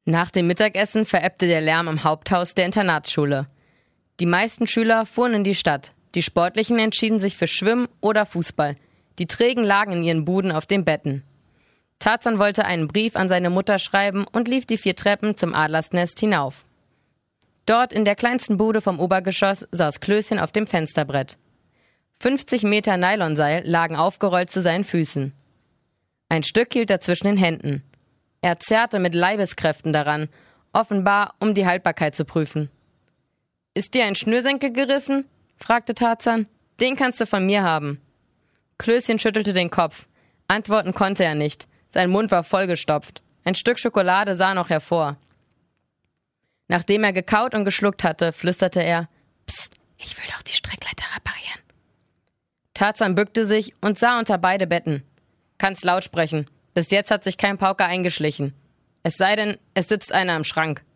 Nach dem Mittagessen verebbte der Lärm im Haupthaus der Internatsschule. Die meisten Schüler fuhren in die Stadt. Die Sportlichen entschieden sich für Schwimmen oder Fußball. Die Trägen lagen in ihren Buden auf den Betten. Tarzan wollte einen Brief an seine Mutter schreiben und lief die 4 Treppen zum Adlersnest hinauf. Dort in der kleinsten Bude vom Obergeschoss saß Klößchen auf dem Fensterbrett. 50 Meter Nylonseil lagen aufgerollt zu seinen Füßen. Ein Stück hielt er zwischen den Händen. Er zerrte mit Leibeskräften daran, offenbar um die Haltbarkeit zu prüfen. »Ist dir ein Schnürsenkel gerissen?« fragte Tarzan. »Den kannst du von mir haben.« Klößchen schüttelte den Kopf. Antworten konnte er nicht. Sein Mund war vollgestopft. Ein Stück Schokolade sah noch hervor. Nachdem er gekaut und geschluckt hatte, flüsterte er, »Psst, ich will doch die Strickleiter reparieren.« Tarzan bückte sich und sah unter beide Betten. »Kannst laut sprechen. Bis jetzt hat sich kein Pauker eingeschlichen. Es sei denn, es sitzt einer im Schrank.«